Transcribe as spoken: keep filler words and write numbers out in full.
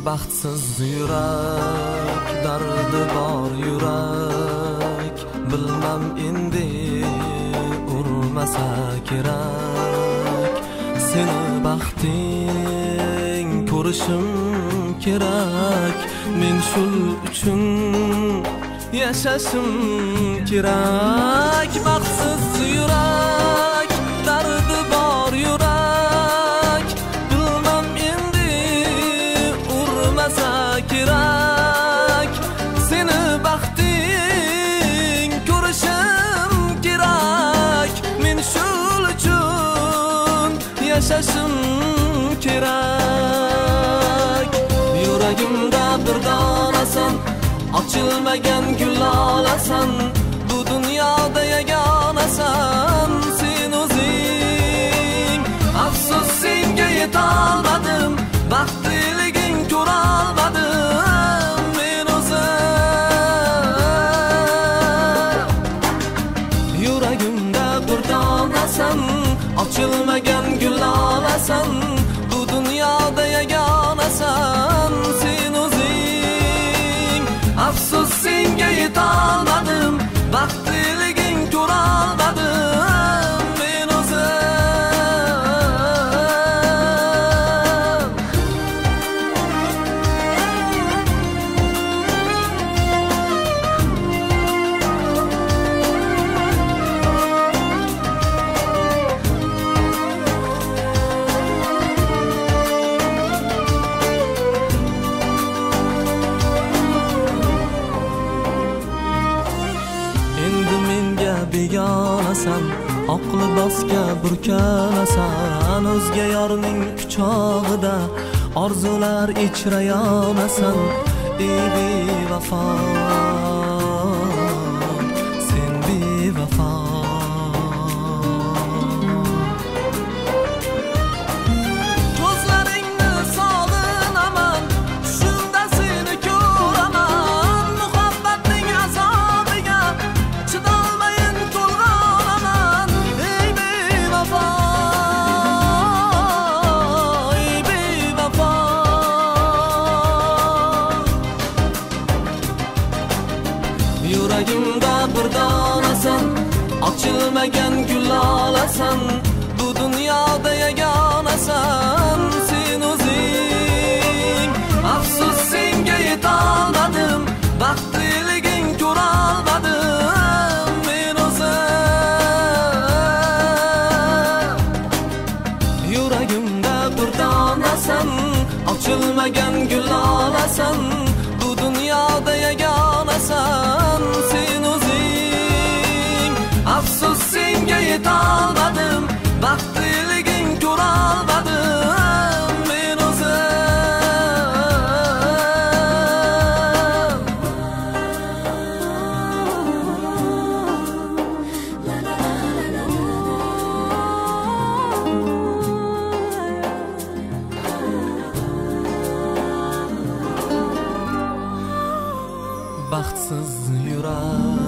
Baxtsiz yurak, dardi bor yurak, bilmam endi urmasa kerak. Seni baxting ko'rishim kerak, men shul uchun yashashim kerak. Baxtsiz yurak, dardi bor yurak, bilmam endi urmasa kerak. Seni baxting ko'rishim kerak, men shul uchun yashashim kerak. Yuragimda bir donasan, ochilmagan gul olasan, bu dunyoda yagonasan sen o'zing. Afsus senga yetolmadim, baxtliliging ko'rolmadim men o'zim. Yuragimda bir donasan, ochilmagan gul olasan, bu dunyoda yagonasan sen o'zing. Afsus senga yetolmadim, baxtliliging ko'rolmadim men o'zim. Begonasan, oq libosga burkanasan, o'zga yorning quchog'ida orzular ichra yonasan. Ey bevafo, sen bevafo. Ko'zlaringni sog'inaman, shunda seni ko'raman. Muhabbatning azobiga chidolmay yuragimda bir donasan, ochilmagan gul olasan, bu dunyoda yagonasan sen o'zing. Afsus senga yetolmadim, baxtliliging ko'rolmadim men o'zim. Yuragimda bir donasan, ochilmagan gul olasan, bu dunyoda yagonasan sen o'zing. Afsus senga yetolmadim, baxtliliging ko'rolmadim men o'zim. Baxtsiz yurak,